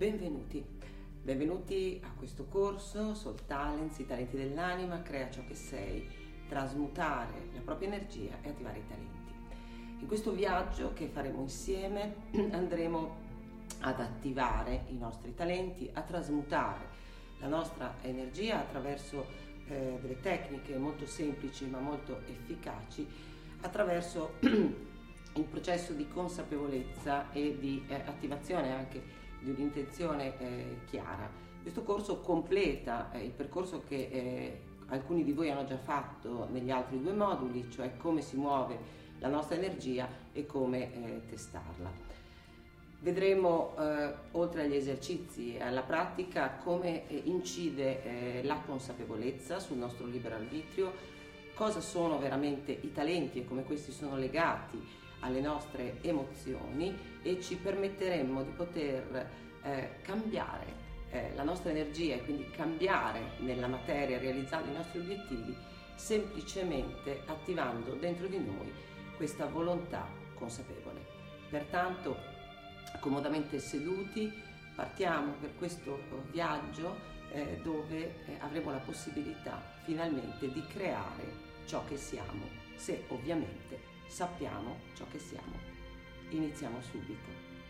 Benvenuti, benvenuti a questo corso Soul Talents, i talenti dell'anima, crea ciò che sei, trasmutare la propria energia e attivare i talenti. In questo viaggio che faremo insieme andremo ad attivare i nostri talenti, a trasmutare la nostra energia attraverso delle tecniche molto semplici ma molto efficaci, attraverso il processo di consapevolezza e di attivazione anche di un'intenzione chiara. Questo corso completa il percorso che alcuni di voi hanno già fatto negli altri due moduli, cioè come si muove la nostra energia e come testarla. Vedremo oltre agli esercizi e alla pratica come incide la consapevolezza sul nostro libero arbitrio, cosa sono veramente i talenti e come questi sono legati alle nostre emozioni, e ci permetteremmo di poter cambiare la nostra energia e quindi cambiare nella materia, realizzando i nostri obiettivi, semplicemente attivando dentro di noi questa volontà consapevole. Pertanto, comodamente seduti, partiamo per questo viaggio dove avremo la possibilità finalmente di creare ciò che siamo, se ovviamente sappiamo ciò che siamo. Iniziamo subito.